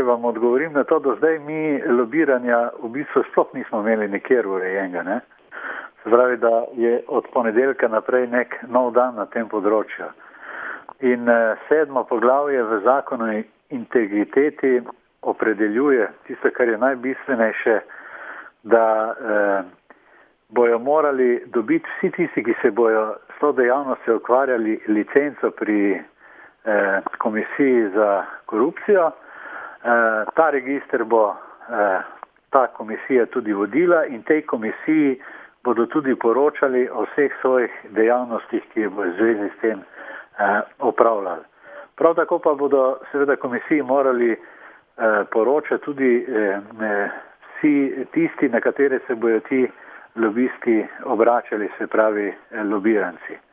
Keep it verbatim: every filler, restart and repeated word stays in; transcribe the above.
če vam odgovorim na to, do zdaj mi lobiranja v bistvu sploh nismo imeli nikjer urejenega, ne. Se pravi, da je od ponedeljka naprej nek nov dan na tem področju. In eh, sedmo poglavje v zakonu integriteti opredeljuje tisto, kar je najbistvenejše, da eh, bojo morali dobiti vsi tisti, ki se bojo s to dejavnostjo ukvarjali, licenco pri eh, komisiji za korupcijo. Eh, ta register bo eh, ta komisija tudi vodila in tej komisiji bodo tudi poročali o vseh svojih dejavnostih, ki bo v zvezi s tem eh, opravljali. Prav tako pa bodo seveda komisiji morali eh, poročati tudi eh, vsi tisti, na katere se bojo ti lobisti obračali, se pravi eh, lobiranci.